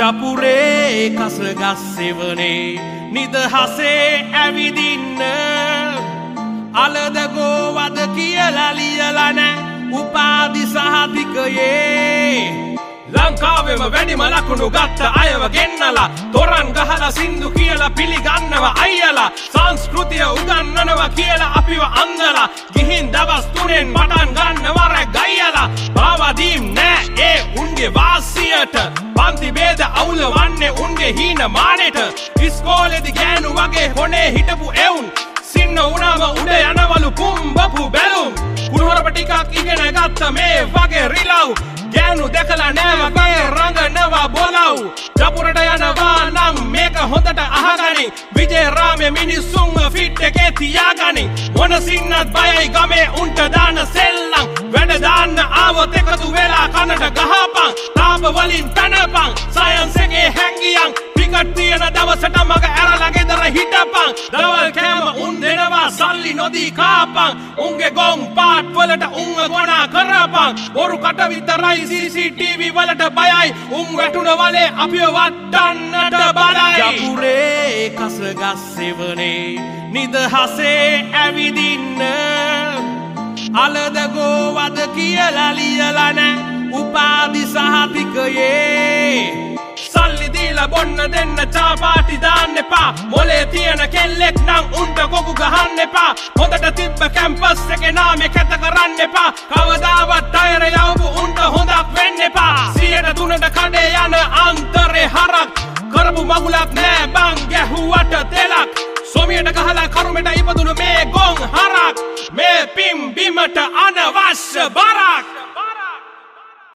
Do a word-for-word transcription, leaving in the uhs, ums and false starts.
ජපුරේ කසගස්සෙවනේ නිදහසේ ඇවිදින්න අලද ගෝවද කියලා ලියලා නෑ උපාධි සහතිකයේ ලංකාවෙම වැඩිම ලකුණු ගත්ත අයව ගෙන්නලා තොරන් ගහලා සින්දු කියලා පිළිගන්නවා අයියලා සංස්කෘතිය උගන්වනවා කියලා අපිව අංගලා ගිහින් දවස් තුනෙන් පටන් ගන්නවා රැ ගයියලා බවදීම් නෑ ඒ උන්ගේ වාසියට පන්ති බේද අවුල වන්නේ උන්ගේ හීන මානෙට ඉස්කෝලේදී ගෑනු වගේ හොනේ හිටපු එවුන් සින්න උනාම උඩ යනවලු කුම්බපු බැලුම් කුණුහරුප ටිකක් ඉගෙන ගත්ත මේ වගේ රිලව් ගෑනු දැකලා නෑ බය රංගනවා බොලව් ජපුරට යනවා නම් මේක හොඳට අහගනි විජේ රාමේ මිනිස්සුන්ව ෆිට් එකේ තියාගනි මොන සින්නත් බයයි ගමේ උන්ට දාන සෙල්ලම් වැඩ දාන්න ආවොත් එකතු වෙලා කනට ගහපන් තාප වලින් තනපන් සයන්ස් එකේ හැංගියන් ටිකට් තියෙන දවසට මග ඇරලා ගෙදර හිටපන් දවල් කෑම උන් දෙනවා සල්ලි නොදී කාපන් උන්ගේ ගොන් පාට් වලට උන්ව ගොනා කරපන් බොරු කට විතරයි සී සී ටී වී වලට බයයි උන් වැටුන වලේ අපිව වට්ටන්නට බලයි ජපුරේ කසගස්සෙවනේ නිදහසේ ඇවිදින්න අලද ගෝවද කියලා ලියලා නෑ උපාධි සහතිකයේ සල්ලි දීලා බොන්න දෙන්න චා පාටි දාන්න එපා මොලේ තියෙන කෙල්ලෙක් නම් උන්ට කොකු ගහන්න එපා හොඳට තිබ්බ කැම්පස් එකේ නාමේ කැත කරන්න එපා කවදාවත් ටයර් යවපු උන්ට හොඳක් වෙන්න එපා සියයට තුනට කඩේ යන අන්තරේ හරක් කරපු මගුලක් නෑ බං ගැහුවට තෙලක් සොමියට ගහලා කරුමෙට ඉපදුණු මේ ගොන් හරක් මේ පිම් බිම